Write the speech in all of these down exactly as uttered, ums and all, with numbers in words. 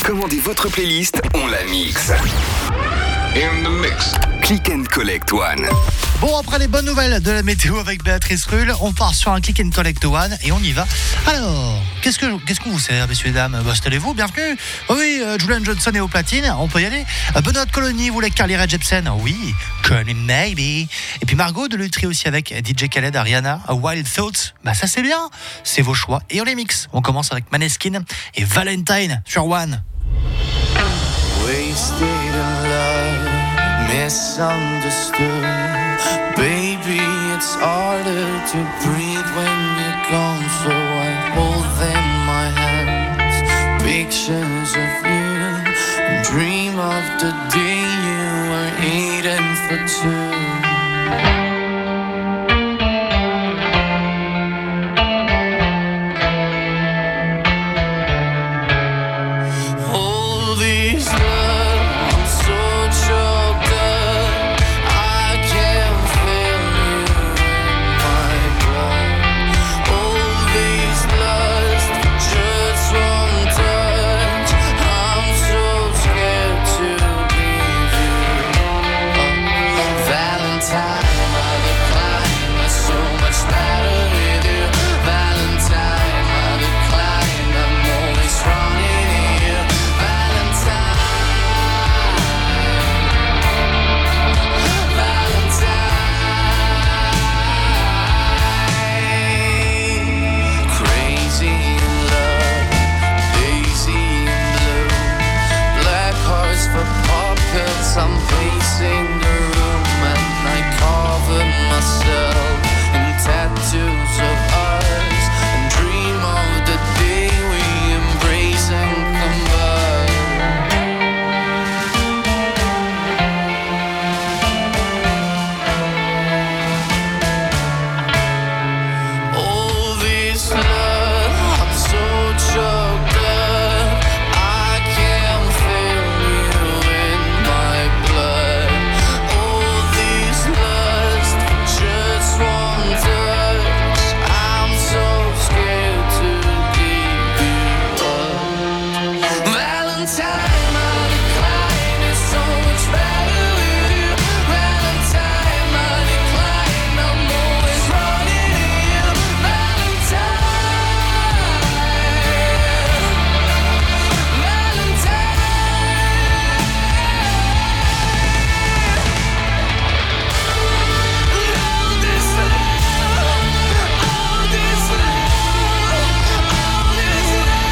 Commandez votre playlist, on la mixe. In the mix. Click and Collect One. Bon, après les bonnes nouvelles de la météo avec Béatrice Rulle, on part sur un Click and Collect One et on y va. Alors, qu'est-ce que qu'est-ce qu'on vous sert, messieurs et dames? Bah, installez-vous, bienvenue. Oh oui, euh, Julian Johnson est au platine, on peut y aller. Euh, Benoît de Colonie, vous voulez Carly Rae Jepsen? Oui, Call Me Maybe. Et puis Margot de Lutry aussi avec D J Khaled, Ariana, A Wild Thoughts. Bah ça c'est bien, c'est vos choix et on les mixe. On commence avec Maneskin et Valentine sur One. Wasted in love, misunderstood. Baby, it's harder to breathe when you're gone. So I hold in my hands pictures of you and dream of the day you were eating for two. I'm pacing the room and I covered myself in tattoos of ours and dream of the day we embrace and combine. All this love, I'm so choked up, I can't feel you in my blood. All this lust for just one touch, I'm so scared to give you up. Valentine, my decline is so much better with you. Valentine, my decline, I'm always running to you. Valentine, Valentine. All this love, all this love, all this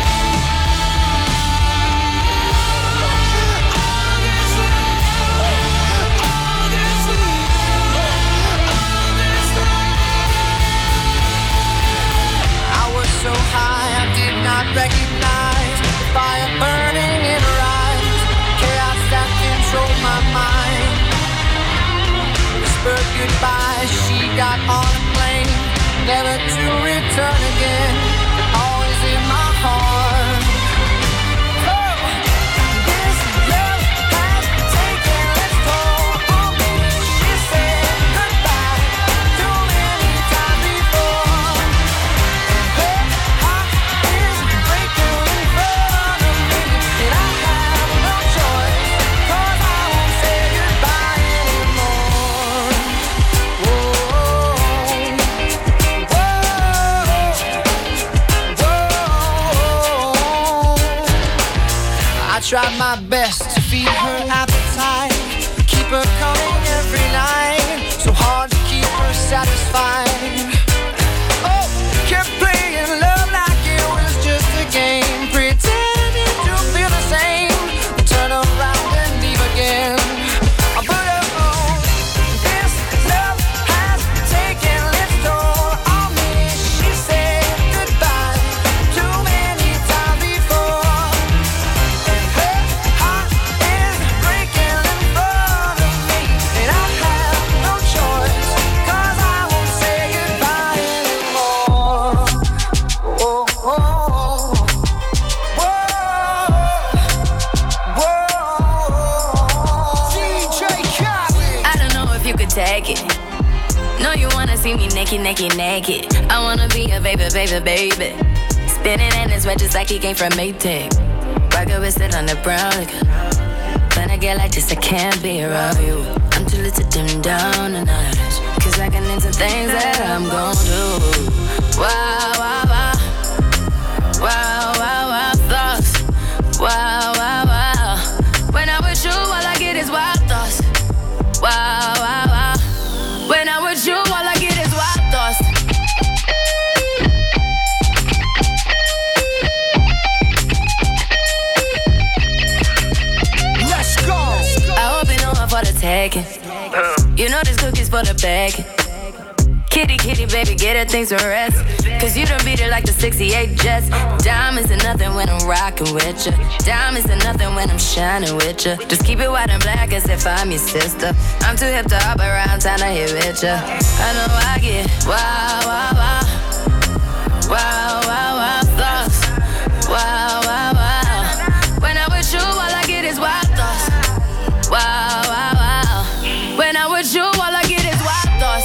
I was so high, I did not recognize the fire burning in her eyes, chaos that controlled my mind. Whispered goodbye, she got on a plane, never to return again, but always in my heart. Oh, this love has taken its toll on me. She said goodbye too many times before. Her heart is breaking in front of me, and I have no choice, 'cause I won't say goodbye anymore. Whoa, whoa, whoa. I tried my best to feed her appetite, keep her coming every night, so hard to keep her satisfied. Oh, kept playing love like it was just a game, pretending to feel the same, turn around and leave again. But oh, this love has taken its toll on me. She said goodbye too many times before, and her heart is breaking in front of me, and I have no choice, 'cause I won't say goodbye anymore. Oh, oh, whoa, whoa. D J Khaled. I don't know if you could take it. No, you wanna see me naked, naked, naked. I wanna be a baby, baby, baby. Spinning in his red just like he came from Maytag. Rocket with it on the brown liquor. When I get like this, I can't be around you. I'm too little to dim down the night. Cause I can into things that I'm gon' do. Wow, wow, wow. Wow, wow, wow, thoughts. Wow, wow, wow. When I'm with you, all I get is wild thoughts. Wow, wow, wow. When I'm with you, all I get is wild thoughts. Let's go. I hope you know I'm for the taking. You know this cookie's for the bag. Kitty, kitty, baby, get her things to rest. Cause you done beat it like the sixty-eight Jets. Diamonds are nothing when I'm rockin' with ya. Diamonds are nothing when I'm shining with ya. Just keep it white and black as if I'm your sister. I'm too hip to hop around town to hit with ya. I know I get wow, wow, wow. Wow, wow, wow, thoughts. Wow, wow, wow. When I'm with you, all I get is wild thoughts. Wow, wow, wow. When I'm with you, all I get is wild thoughts.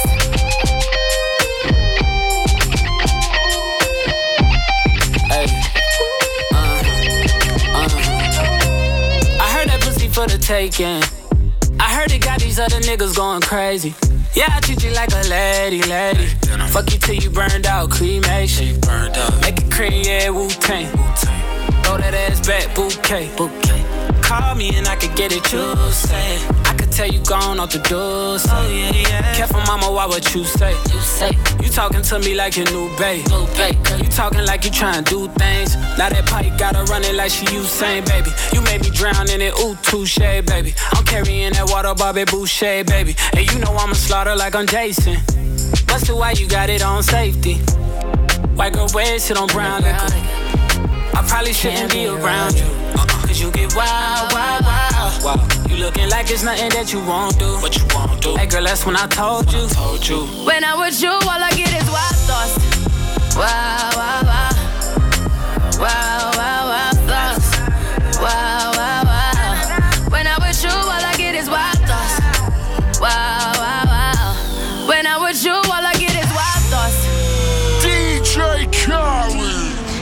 For the taking. I heard it got these other niggas going crazy. Yeah, I treat you like a lady, lady. Fuck you till you burned out, cremation. Make it cream, yeah, Wu-Tang. Throw that ass back, bouquet. Call me and I could get it, you say. I could tell you gone off the door, so oh, yeah, yeah. Careful, mama, why what you say? You say you talking to me like your new babe. You talking like you trying to do things. Now that pipe gotta run it like she Usain, baby. You made me drown in it, ooh, touche, baby. I'm carrying that water, Bobby Boucher, baby. And you know I'ma slaughter like I'm Jason. Busted, why you got it on safety? White girl wear shit on brown liquor. I probably shouldn't be around you. Cause you get wild, wild, wild, wild. You looking like it's nothing that you won't do. What you won't do? Hey girl, that's when I told you. I told you. When I'm with you, all I get is wild thoughts. Wow, wow, wow. Wow, wow, wow, thoughts. Wow, wow, wow. When I'm with you, all I get is wild thoughts. Wow, wow, wow. When I'm with you, all I get is wild thoughts. D J Khaled.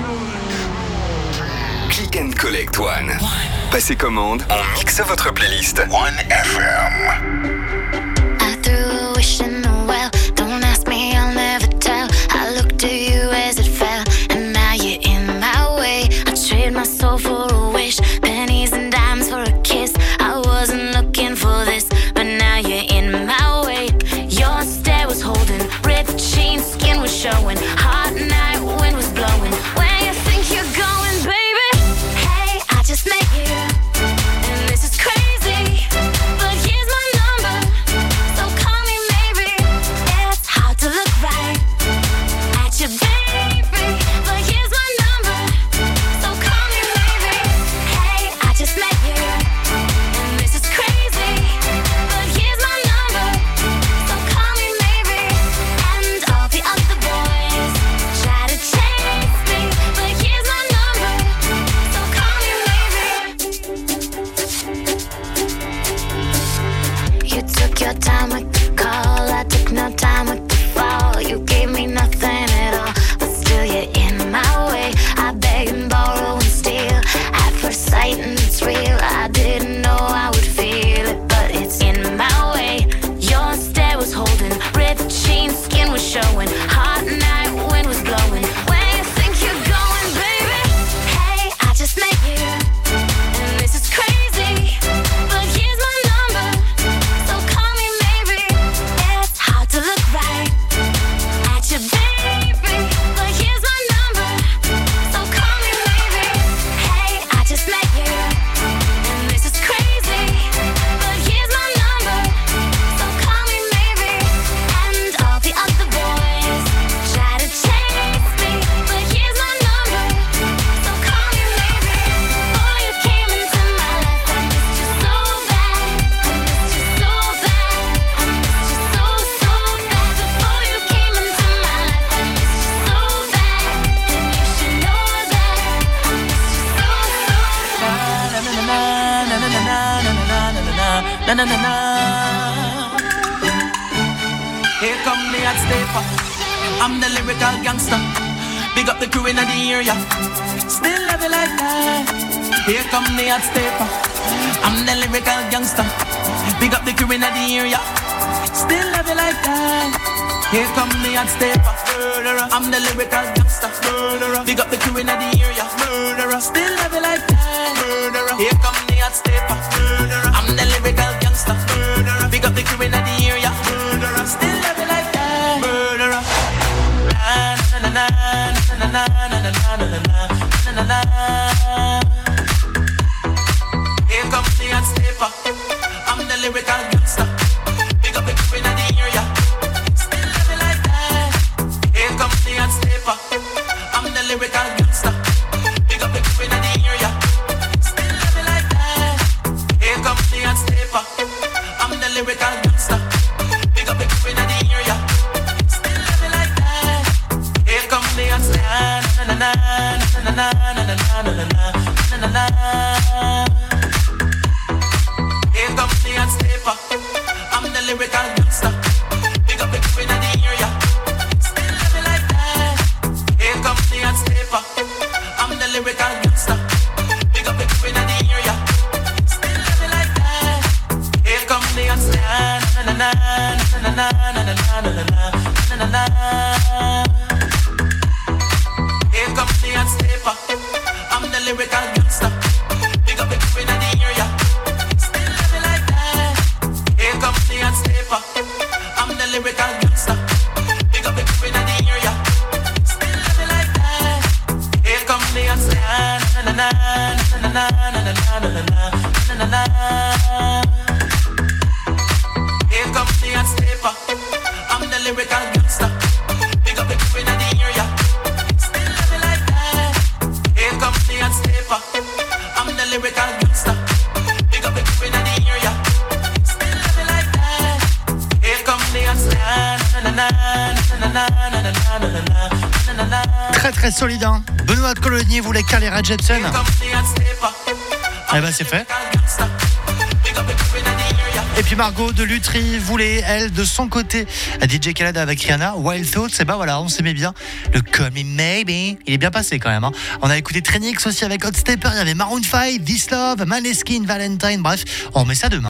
Click and Collect One. Passez commande, on mixe votre playlist. One F M. I threw a wish in the well. Don't ask me, I'll never tell. I looked at you as it fell, and now you're in my way. I trade my soul for a wish, pennies and dimes for a kiss. I wasn't looking for this, but now you're in my way. Your stare was holding, ripped jeans, skin was showing. Hot night, wind was blowing. Where you think you're going, baby? Just met you, and this is crazy, but here's my number, so call me maybe. It's hard to look right at you, baby, but here's my number, so call me maybe. Hey, I just met you, and this is crazy, but here's my number, so call me maybe. And all the other boys try to chase me, but here's my number, so call me maybe. You took your time with the call, I took no time with the fall. You gave me nothing at all, but still you're in my way. I beg and borrow and steal at first sight, and it's real. I didn't know I would feel it, but it's in my way. Your stare was holding, ripped jeans, skin was showing. Hot night, wind was blowing. Where you think you're going, baby? Hey, I just met you, and this is crazy, but here's my number, so call me maybe. It's hard to look right at you, baby, but here's my number, so call me maybe. Hey, I just met you, and this is crazy, but here's my number, so call me maybe. And all the other boys try to chase me, but here's my number, so call me maybe. Before you came into my life, I missed you so bad. I missed you so bad. I missed you so, so bad. Before you came into my life, I missed you so bad. And you should know that. I missed you so, so bad. Na na na na na na na na na na na na. Here come the hot stepper. I'm the lyrical gangster. Big up the crew in the area. Still love you like that. Here come the hot stepper. I'm the lyrical gangster. Big up the crew in the area. Still love you like that. Here come the hot stepper. Murderer. I'm the lyrical gangster. Murderer. Big up the crew in the area. Murderer. Still love you like that. Murderer. Here come the hot stepper. Murderer. I'm the lyrical gangster. Murderer. Big up the crew in the area. Murderer. Still love you like that. Murderer. Na na na na na na na na na na na na. Here comes the hot stepper. I'm the lyrical gangster. Big up the crew in the area. Still love you like that. Here comes the hot stepper. I'm the lyrical gangster. Big up the crew in the area. Still love you like that. Here comes the hot stepper. I'm the lyrical gangster. Big up the crew in the area. Still love you like that. Here comes the hot stepper. Na na na na na na na na na na na. Here comes the hot stepper. I'm the lyrical gangster. Big up the crew in the area. Still love you like that. Here comes the hot stepper. I'm the lyrical gangster. Big up the crew in the area. Still love you like that. Here comes the hot stepper. Na na na na na na na na na na na. Here comes the hot stepper. I'm the lyrical gangster. Big up the crew in the area. Still love you like that. Here comes the hot stepper. I'm the lyrical gangster. Big up the crew in the area. Still love you like that. Here comes the hot stepper. Na na na na na na na na na na. Here comes the hot stepper. I'm the lyrical gangster. Big up the crew in the area. Still love you like that. Here comes the hot stepper. I'm the lyrical gangster. Big up the crew in the area. Still love you like that. Here comes the hot stepper. Na na na na na na na na na na. Très très solide, hein. Benoît de Cologne voulait caler Red Jepsen. Here comes the hot stepper. Eh ben c'est fait. Et puis Margot de Lutry voulait, elle, de son côté, à D J Khaled avec Rihanna, Wild Thoughts. Et ben voilà, on s'aimait bien. Le Call Me Maybe, il est bien passé quand même, hein. On a écouté Trenix aussi avec Hot Stepper. Il y avait Maroon five, This Love, Maneskin, Valentine. Bref, on remet ça demain.